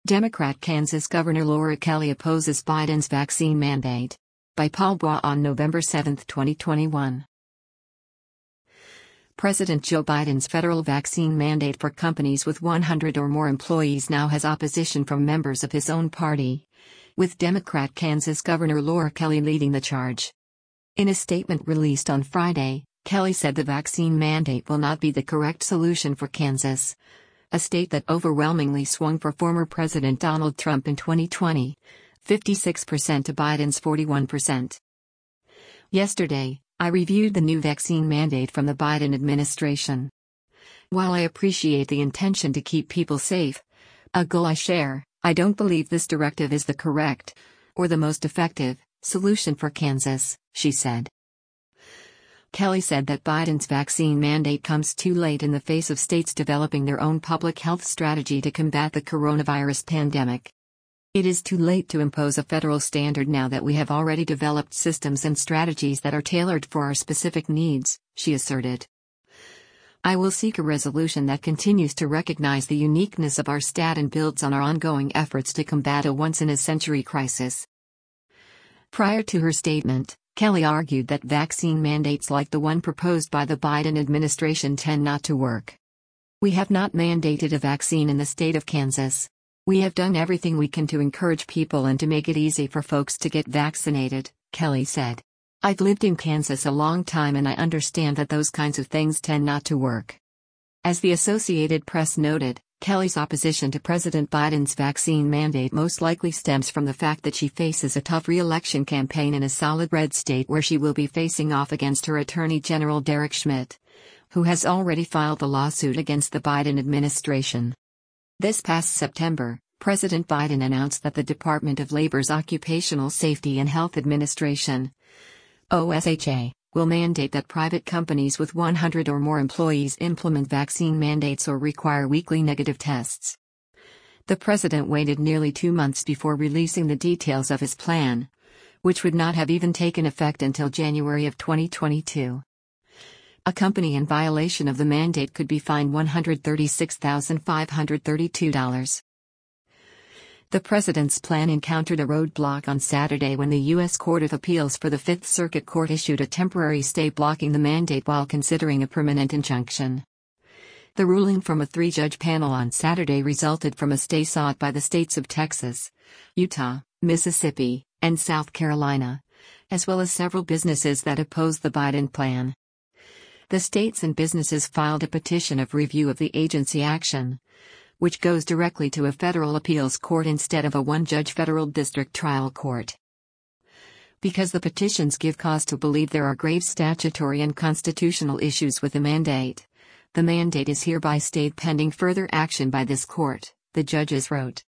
Democrat Kansas Governor Laura Kelly opposes Biden's vaccine mandate. By Paul Bois on November 7, 2021. President Joe Biden's federal vaccine mandate for companies with 100 or more employees now has opposition from members of his own party, with Democrat Kansas Governor Laura Kelly leading the charge. In a statement released on Friday, Kelly said the vaccine mandate will not be the correct solution for Kansas, a state that overwhelmingly swung for former President Donald Trump in 2020, 56% to Biden's 41%. Yesterday, I reviewed the new vaccine mandate from the Biden administration. While I appreciate the intention to keep people safe, a goal I share, I don't believe this directive is the correct, or the most effective, solution for Kansas, she said. Kelly said that Biden's vaccine mandate comes too late in the face of states developing their own public health strategy to combat the coronavirus pandemic. It is too late to impose a federal standard now that we have already developed systems and strategies that are tailored for our specific needs, she asserted. I will seek a resolution that continues to recognize the uniqueness of our state and builds on our ongoing efforts to combat a once-in-a-century crisis. Prior to her statement, Kelly argued that vaccine mandates like the one proposed by the Biden administration tend not to work. We have not mandated a vaccine in the state of Kansas. We have done everything we can to encourage people and to make it easy for folks to get vaccinated, Kelly said. I've lived in Kansas a long time and I understand that those kinds of things tend not to work. As the Associated Press noted, Kelly's opposition to President Biden's vaccine mandate most likely stems from the fact that she faces a tough re-election campaign in a solid red state where she will be facing off against her Attorney General Derek Schmidt, who has already filed a lawsuit against the Biden administration. This past September, President Biden announced that the Department of Labor's Occupational Safety and Health Administration, OSHA, will mandate that private companies with 100 or more employees implement vaccine mandates or require weekly negative tests. The president waited nearly 2 months before releasing the details of his plan, which would not have even taken effect until January of 2022. A company in violation of the mandate could be fined $136,532. The president's plan encountered a roadblock on Saturday when the U.S. Court of Appeals for the Fifth Circuit Court issued a temporary stay blocking the mandate while considering a permanent injunction. The ruling from a 3-judge panel on Saturday resulted from a stay sought by the states of Texas, Utah, Mississippi, and South Carolina, as well as several businesses that opposed the Biden plan. The states and businesses filed a petition of review of the agency action, which goes directly to a federal appeals court instead of a one-judge federal district trial court. Because the petitions give cause to believe there are grave statutory and constitutional issues with the mandate is hereby stayed pending further action by this court, the judges wrote.